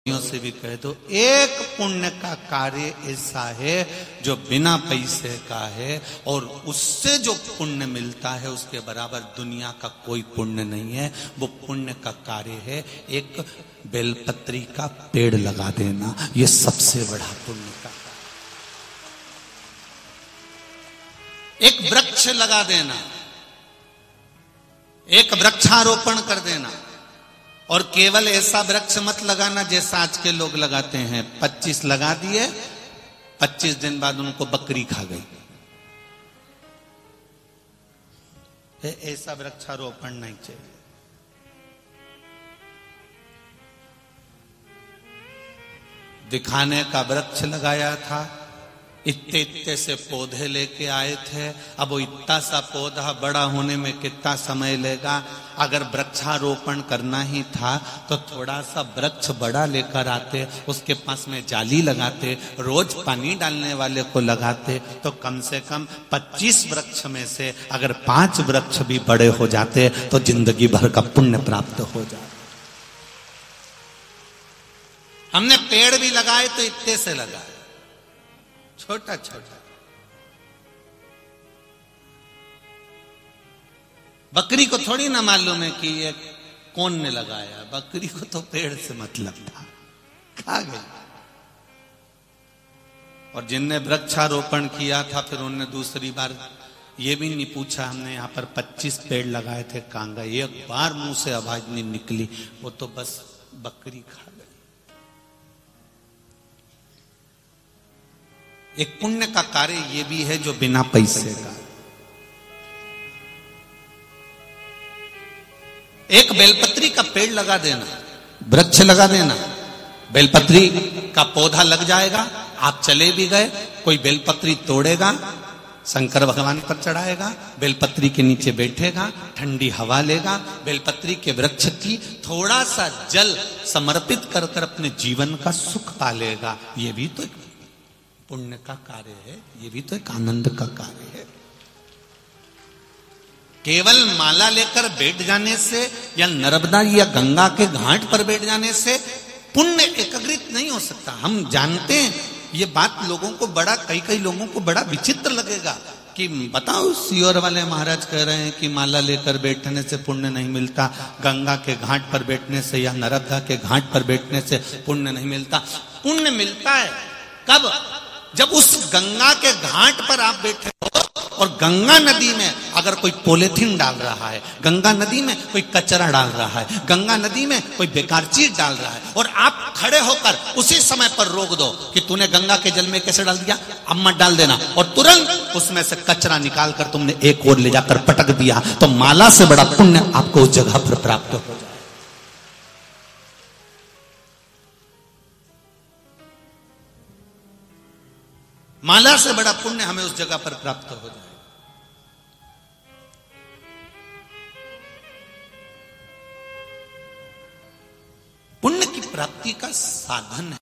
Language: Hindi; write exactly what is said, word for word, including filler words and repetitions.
से भी कह दो, एक पुण्य का कार्य ऐसा है जो बिना पैसे का है और उससे जो पुण्य मिलता है उसके बराबर दुनिया का कोई पुण्य नहीं है। वो पुण्य का कार्य है एक बेलपत्री का पेड़ लगा देना, ये सबसे बड़ा पुण्य का। एक वृक्ष लगा देना, एक वृक्षारोपण कर देना। और केवल ऐसा वृक्ष मत लगाना जैसा आज के लोग लगाते हैं, पच्चीस लगा दिए, पच्चीस दिन बाद उनको बकरी खा गई। ऐसा वृक्षारोपण नहीं चाहिए। दिखाने का वृक्ष लगाया था, इतने इतने से पौधे लेके आए थे। अब वो इतना सा पौधा बड़ा होने में कितना समय लेगा। अगर वृक्षारोपण करना ही था तो थोड़ा सा वृक्ष बड़ा लेकर आते, उसके पास में जाली लगाते, रोज पानी डालने वाले को लगाते, तो कम से कम पच्चीस वृक्ष में से अगर पांच वृक्ष भी बड़े हो जाते तो जिंदगी भर का पुण्य प्राप्त हो जाता। हमने पेड़ भी लगाए तो इतने से लगाए, छोटा छोटा। बकरी को थोड़ी ना मालूम है कि ये कौन ने लगाया, बकरी को तो पेड़ से मतलब था, खा गई। और जिनने वृक्षारोपण किया था फिर उन्होंने दूसरी बार ये भी नहीं पूछा हमने यहाँ पर पच्चीस पेड़ लगाए थे, कहाँ गए। एक बार मुंह से आवाज नहीं निकली, वो तो बस बकरी खा गई। एक पुण्य का कार्य ये भी है जो बिना पैसे का। एक बेलपत्री का पेड़ लगा देना, वृक्ष लगा देना, बेलपत्री का पौधा लग जाएगा। आप चले भी गए, कोई बेलपत्री तोड़ेगा, शंकर भगवान पर चढ़ाएगा, बेलपत्री के नीचे बैठेगा, ठंडी हवा लेगा, बेलपत्री के वृक्ष की थोड़ा सा जल समर्पित कर कर अपने जीवन का सुख पालेगा। ये भी तो एक पुण्य का कार्य है, ये भी तो एक आनंद का कार्य है। केवल माला लेकर बैठ जाने से या नर्मदा या गंगा के घाट पर बैठ जाने से पुण्य एकाग्रित नहीं हो सकता। हम जानते हैं ये बात, लोगों को बड़ा कई कई लोगों को बड़ा विचित्र लगेगा कि बताओ सीहोर वाले महाराज कह रहे हैं कि माला लेकर बैठने से पुण्य नहीं मिलता, गंगा के घाट पर बैठने से या नर्मदा के घाट पर बैठने से पुण्य नहीं मिलता। पुण्य मिलता है कब? जब उस गंगा के घाट पर आप बैठे हो और गंगा नदी में अगर कोई पॉलिथीन डाल रहा है, गंगा नदी में कोई कचरा डाल रहा है, गंगा नदी में कोई बेकार चीज डाल रहा है, और आप खड़े होकर उसी समय पर रोक दो कि तूने गंगा के जल में कैसे डाल दिया, अब मत डाल देना, और तुरंत उसमें से कचरा निकाल कर तुमने एक ओर ले जाकर पटक दिया, तो माला से बड़ा पुण्य आपको उस जगह पर प्राप्त हो जाए। माला से बड़ा पुण्य हमें उस जगह पर प्राप्त हो जाए। पुण्य की प्राप्ति का साधन है।